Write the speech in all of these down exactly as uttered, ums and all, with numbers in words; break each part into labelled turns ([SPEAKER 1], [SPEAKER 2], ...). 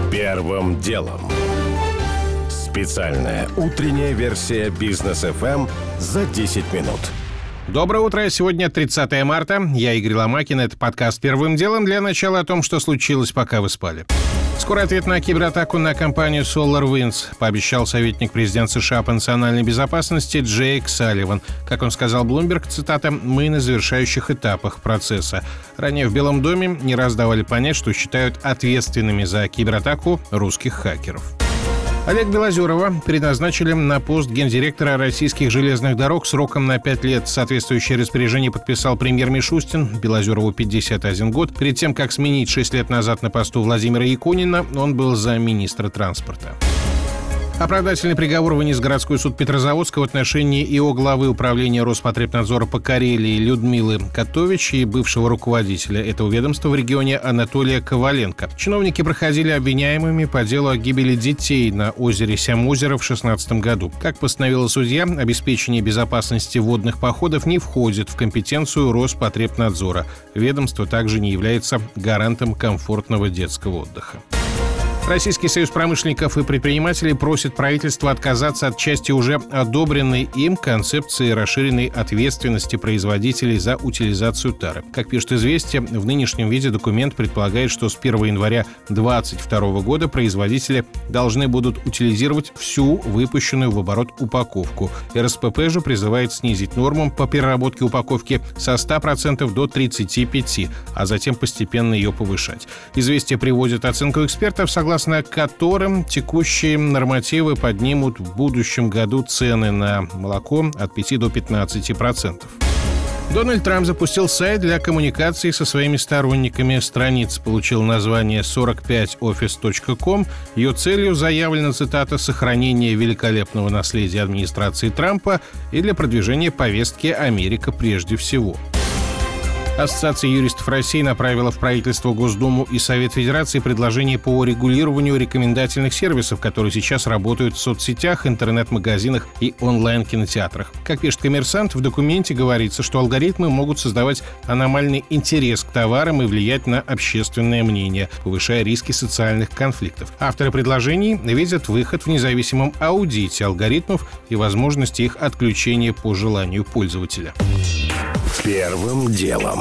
[SPEAKER 1] Первым делом. Специальная утренняя версия Бизнес эф эм за десять минут.
[SPEAKER 2] Доброе утро. Сегодня тридцатое марта. Я Игорь Ломакин. Это подкаст «Первым делом». Для начала о том, что случилось, пока вы спали. Скоро ответ на кибератаку на компанию SolarWinds, пообещал советник президента США по национальной безопасности Джейк Салливан. Как он сказал Bloomberg, цитата, «Мы на завершающих этапах процесса». Ранее в Белом доме не раз давали понять, что считают ответственными за кибератаку русских хакеров. Олега Белозерова переназначили на пост гендиректора российских железных дорог сроком на пять лет. Соответствующее распоряжение подписал премьер Мишустин. Белозерову пятьдесят один год. Перед тем, как сменить шесть лет назад на посту Владимира Якунина, он был замминистра транспорта. Оправдательный приговор вынес городской суд Петрозаводска в отношении ИО главы управления Роспотребнадзора по Карелии Людмилы Котович и бывшего руководителя этого ведомства в регионе Анатолия Коваленко. Чиновники проходили обвиняемыми по делу о гибели детей на озере Сямозеро в две тысячи шестнадцатом году. Как постановила судья, обеспечение безопасности водных походов не входит в компетенцию Роспотребнадзора. Ведомство также не является гарантом комфортного детского отдыха. Российский союз промышленников и предпринимателей просит правительство отказаться от части уже одобренной им концепции расширенной ответственности производителей за утилизацию тары. Как пишет «Известия», в нынешнем виде документ предполагает, что с первого января две тысячи двадцать второго года производители должны будут утилизировать всю выпущенную в оборот упаковку. эр эс пэ пэ же призывает снизить норму по переработке упаковки со ста процентов до тридцати пяти процентов, а затем постепенно ее повышать. «Известия» приводит оценку экспертов, согласно согласно которым текущие нормативы поднимут в будущем году цены на молоко от пяти до пятнадцати процентов. Дональд Трамп запустил сайт для коммуникации со своими сторонниками. Страница получила название сорок пять офис точка ком. Ее целью заявлена, цитата, «сохранение великолепного наследия администрации Трампа и для продвижения повестки «Америка прежде всего». Ассоциация юристов России направила в правительство, Госдуму и Совет Федерации предложение по регулированию рекомендательных сервисов, которые сейчас работают в соцсетях, интернет-магазинах и онлайн-кинотеатрах. Как пишет «Коммерсант», в документе говорится, что алгоритмы могут создавать аномальный интерес к товарам и влиять на общественное мнение, повышая риски социальных конфликтов. Авторы предложений видят выход в независимом аудите алгоритмов и возможности их отключения по желанию пользователя.
[SPEAKER 1] Первым делом.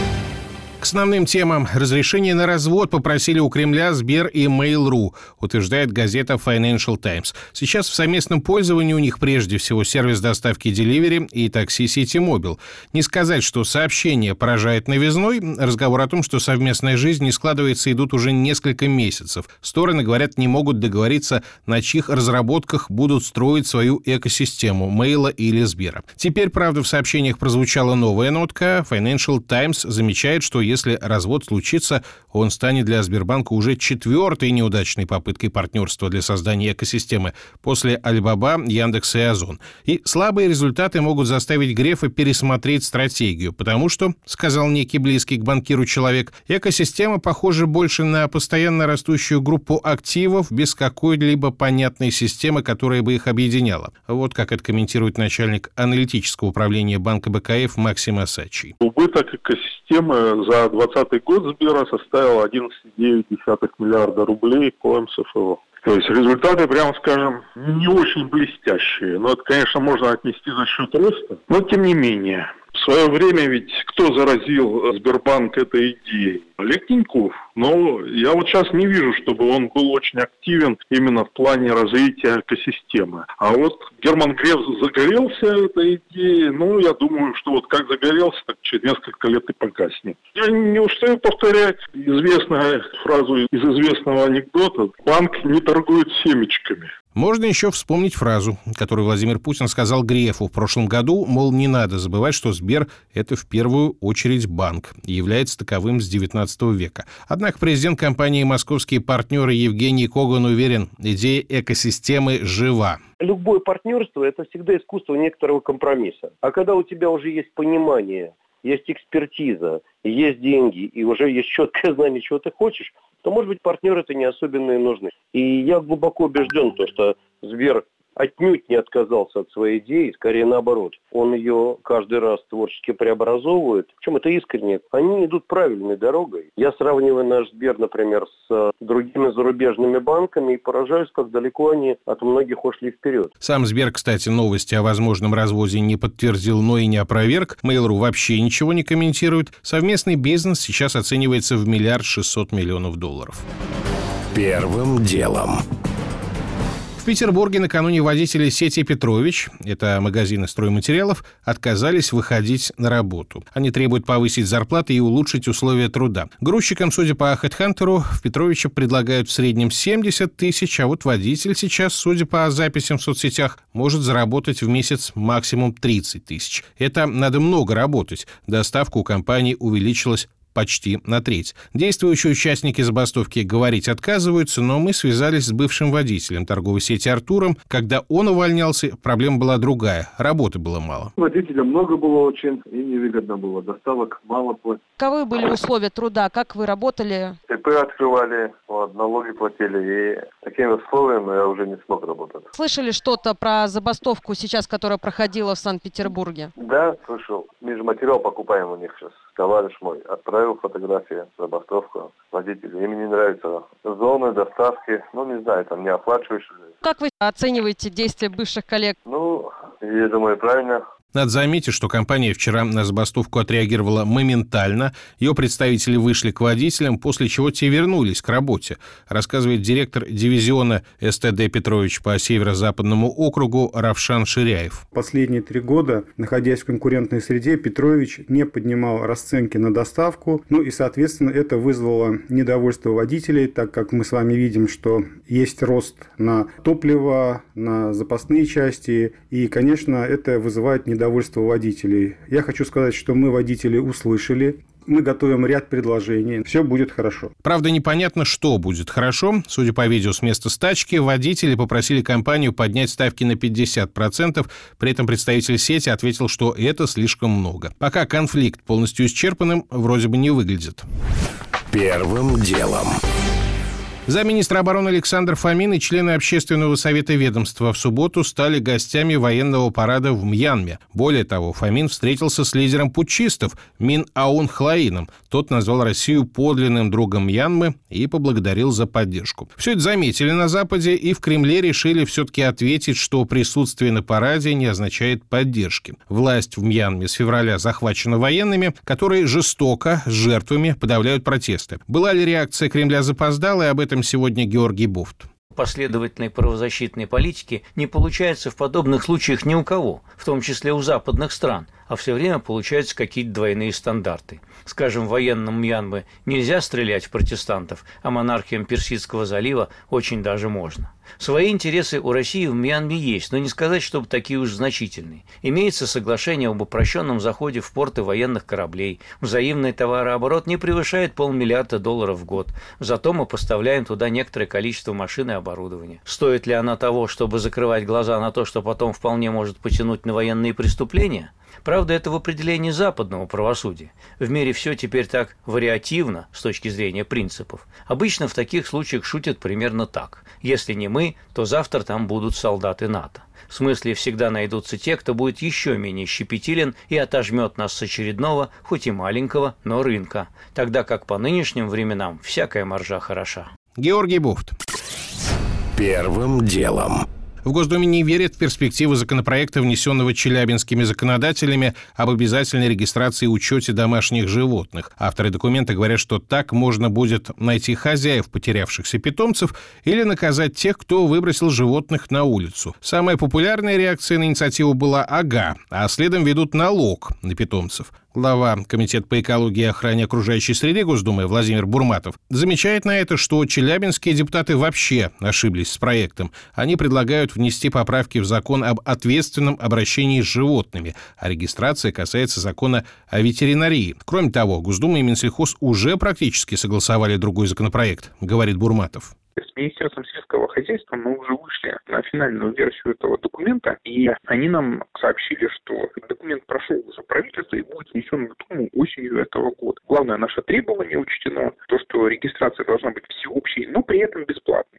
[SPEAKER 2] К основным темам. Разрешение на развод попросили у Кремля Сбер и Mail.ru, утверждает газета Financial Times. Сейчас в совместном пользовании у них прежде всего сервис доставки Delivery и такси Ситимобил. Не сказать, что сообщение поражает новизной. Разговор о том, что совместная жизнь не складывается, идут уже несколько месяцев. Стороны, говорят, не могут договориться, на чьих разработках будут строить свою экосистему – Мейла или Сбера. Теперь, правда, в сообщениях прозвучала новая нотка. Financial Times замечает, что если развод случится, он станет для Сбербанка уже четвертой неудачной попыткой партнерства для создания экосистемы после Alibaba, Яндекса и Озон. И слабые результаты могут заставить Грефа пересмотреть стратегию, потому что, сказал некий близкий к банкиру человек, экосистема похожа больше на постоянно растущую группу активов без какой-либо понятной системы, которая бы их объединяла. Вот как это комментирует начальник аналитического управления банка бэ ка эф Максим Осадчий.
[SPEAKER 3] Убыток экосистемы за За двадцатый год Сбера составил одиннадцать целых девять десятых миллиарда рублей по эм эс эф о. То есть результаты, прямо скажем, не очень блестящие. Но это, конечно, можно отнести за счет роста. Но тем не менее. В свое время ведь кто заразил Сбербанк этой идеей? Олег Тиньков. Но я вот сейчас не вижу, чтобы он был очень активен именно в плане развития экосистемы. А вот Герман Греф загорелся этой идеей. Ну, я думаю, что вот как загорелся, так через несколько лет и погаснет. Я не устаю повторять известную фразу из известного анекдота. Банк не торгует семечками.
[SPEAKER 2] Можно еще вспомнить фразу, которую Владимир Путин сказал Грефу в прошлом году, мол, не надо забывать, что Сбер – это в первую очередь банк и является таковым с девятнадцатого века. Однако президент компании «Московские партнеры» Евгений Коган уверен, идея экосистемы жива.
[SPEAKER 4] Любое партнерство – это всегда искусство некоторого компромисса. А когда у тебя уже есть понимание, есть экспертиза, есть деньги и уже есть четкое знание, чего ты хочешь, то, может быть, партнеры-то не особенно и нужны. И я глубоко убежден, то, что Сбер отнюдь не отказался от своей идеи, скорее наоборот. Он ее каждый раз творчески преобразовывает. Причем это искренне. Они идут правильной дорогой. Я сравниваю наш Сбер, например, с другими зарубежными банками и поражаюсь, как далеко они от многих ушли вперед.
[SPEAKER 2] Сам Сбер, кстати, новости о возможном развозе не подтвердил, но и не опроверг. Mail.ru вообще ничего не комментирует. Совместный бизнес сейчас оценивается в миллиард шестьсот миллионов долларов.
[SPEAKER 1] Первым делом.
[SPEAKER 2] В Петербурге накануне водители сети «Петрович», это магазины стройматериалов, отказались выходить на работу. Они требуют повысить зарплаты и улучшить условия труда. Грузчикам, судя по HeadHunter, в «Петровиче» предлагают в среднем семьдесят тысяч, а вот водитель сейчас, судя по записям в соцсетях, может заработать в месяц максимум тридцать тысяч. Это надо много работать. Доставка у компании увеличилась почти на треть. Действующие участники забастовки говорить отказываются, но мы связались с бывшим водителем торговой сети Артуром. Когда он увольнялся, проблема была другая. Работы было мало.
[SPEAKER 5] Водителя много было очень, и невыгодно было. Доставок мало платить.
[SPEAKER 6] Каковы были условия труда? Как вы работали?
[SPEAKER 5] ТП открывали, вот, налоги платили, и такими условиями я уже не смог работать.
[SPEAKER 6] Слышали что-то про забастовку сейчас, которая проходила в Санкт-Петербурге?
[SPEAKER 5] Да, слышал. Мы же материал покупаем у них сейчас. Товарищ мой отправил фотографии, забастовку водителю. Им не нравятся зоны доставки. Ну, не знаю, там не оплачиваешь.
[SPEAKER 6] Как вы оцениваете действия бывших коллег?
[SPEAKER 5] Ну, я думаю, правильно.
[SPEAKER 2] Надо заметить, что компания вчера на забастовку отреагировала моментально. Ее представители вышли к водителям, после чего те вернулись к работе, рассказывает директор дивизиона СТД «Петрович» по Северо-Западному округу Равшан Ширяев.
[SPEAKER 7] Последние три года, находясь в конкурентной среде, «Петрович» не поднимал расценки на доставку. Ну и, соответственно, это вызвало недовольство водителей, так как мы с вами видим, что есть рост на топливо, на запасные части. И, конечно, это вызывает недовольство. недовольство водителей. Я хочу сказать, что мы водители услышали. Мы готовим ряд предложений. Все будет хорошо.
[SPEAKER 2] Правда, непонятно, что будет хорошо. Судя по видео с места стачки, водители попросили компанию поднять ставки на пятьдесят процентов. При этом представитель сети ответил, что это слишком много. Пока конфликт полностью исчерпанным вроде бы не выглядит.
[SPEAKER 1] Первым делом.
[SPEAKER 2] Замминистра обороны Александр Фомин и члены Общественного совета ведомства в субботу стали гостями военного парада в Мьянме. Более того, Фомин встретился с лидером путчистов Мин Аун Хлаином. Тот назвал Россию подлинным другом Мьянмы и поблагодарил за поддержку. Все это заметили на Западе, и в Кремле решили все-таки ответить, что присутствие на параде не означает поддержки. Власть в Мьянме с февраля захвачена военными, которые жестоко, с жертвами подавляют протесты. Была ли реакция Кремля запоздалая, об этом сегодня Георгий Бофт.
[SPEAKER 8] Последовательной правозащитной политики не получается в подобных случаях ни у кого, в том числе у западных стран, а все время получаются какие-то двойные стандарты. Скажем, в военном Мьянме нельзя стрелять в протестантов, а монархиям Персидского залива очень даже можно. Свои интересы у России в Мьянме есть, но не сказать, чтобы такие уж значительные. Имеется соглашение об упрощенном заходе в порты военных кораблей. Взаимный товарооборот не превышает полмиллиарда долларов в год. Зато мы поставляем туда некоторое количество машин и оборудования. Стоит ли она того, чтобы закрывать глаза на то, что потом вполне может потянуть на военные преступления? Правда, это в определении западного правосудия. В мире все теперь так вариативно с точки зрения принципов. Обычно в таких случаях шутят примерно так. Если не мы, то завтра там будут солдаты НАТО. В смысле, всегда найдутся те, кто будет еще менее щепетилен и отожмет нас с очередного, хоть и маленького, но рынка. Тогда как по нынешним временам всякая маржа хороша.
[SPEAKER 2] Георгий Бофт.
[SPEAKER 1] Первым делом.
[SPEAKER 2] В Госдуме не верят в перспективы законопроекта, внесенного челябинскими законодателями об обязательной регистрации и учете домашних животных. Авторы документа говорят, что так можно будет найти хозяев потерявшихся питомцев или наказать тех, кто выбросил животных на улицу. Самая популярная реакция на инициативу была «ага», а следом ведут налог на питомцев. Глава Комитета по экологии и охране окружающей среды Госдумы Владимир Бурматов замечает на это, что челябинские депутаты вообще ошиблись с проектом. Они предлагают внести поправки в закон об ответственном обращении с животными, а регистрация касается закона о ветеринарии. Кроме того, Госдума и Минсельхоз уже практически согласовали другой законопроект, говорит Бурматов.
[SPEAKER 9] С Министерством сельского хозяйства мы уже вышли на финальную версию этого документа, и они нам сообщили, что документ прошел уже правительство и будет внесен в Думу осенью этого года. Главное наше требование учтено, то, что регистрация должна быть всеобщей, но при этом бесплатной.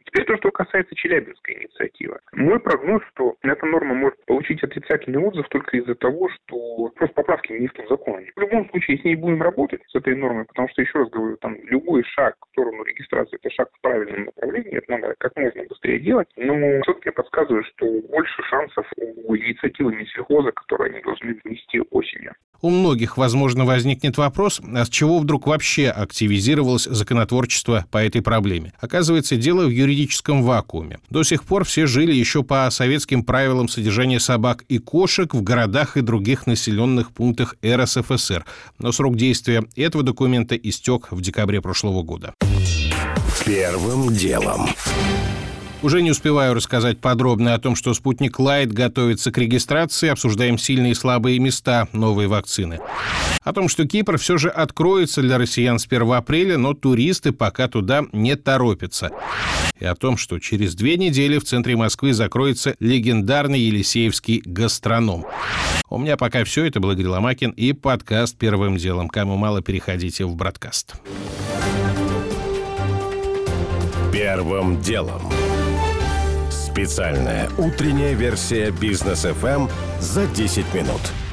[SPEAKER 9] Теперь то, что касается Челябинской инициативы. Мой прогноз, что эта норма может получить отрицательный отзыв только из-за того, что просто поправки не в тот закон. В любом случае, с ней будем работать, с этой нормой, потому что, еще раз говорю, там любой шаг в сторону регистрации – это шаг в правильном направлении, это надо как можно быстрее делать, но все-таки подсказываю, что больше шансов у инициативы Минсельхоза, которую они должны внести осенью.
[SPEAKER 2] У многих, возможно, возникнет вопрос, а с чего вдруг вообще активизировалось законотворчество по этой проблеме? Оказывается, дело в юридическом вакууме. До сих пор все жили еще по советским правилам содержания собак и кошек в городах и других населенных пунктах эр эс эф эс эр. Но срок действия этого документа истек в декабре прошлого года.
[SPEAKER 1] Первым делом.
[SPEAKER 2] Уже не успеваю рассказать подробно о том, что «Спутник Лайт» готовится к регистрации, обсуждаем сильные и слабые места новой вакцины. О том, что Кипр все же откроется для россиян с первого апреля, но туристы пока туда не торопятся. И о том, что через две недели в центре Москвы закроется легендарный Елисеевский гастроном. У меня пока все. Это был Игорь Ломакин и подкаст «Первым делом». Кому мало, переходите в Бродкаст.
[SPEAKER 1] Первым делом. Специальная утренняя версия «Бизнес эф эм» за десять минут.